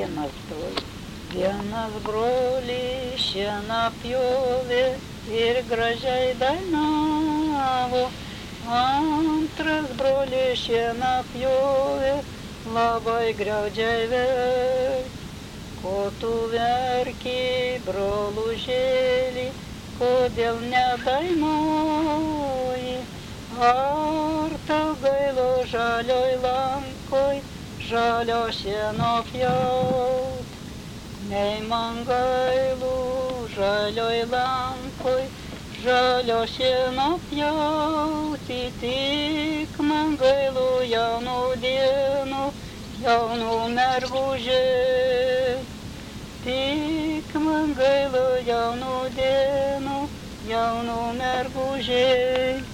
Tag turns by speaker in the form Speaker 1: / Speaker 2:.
Speaker 1: Vienas brolis šieną pjovė ir gražiai dainavo, antras brolis šieną pjovė, labai graudžiai verkė. Ko tu verki, brolužėli, kodėl nedainuoji? Ar tau gaila žalioj lankoj, žalio šieno pjaut? Nei man gailu žalioj lankoj, žalio šieno pjauti, tik man gailu jaunų dienų, jaunų mergužėlių. Tik man gaila jaunų dienų, jaunų mergužėlių.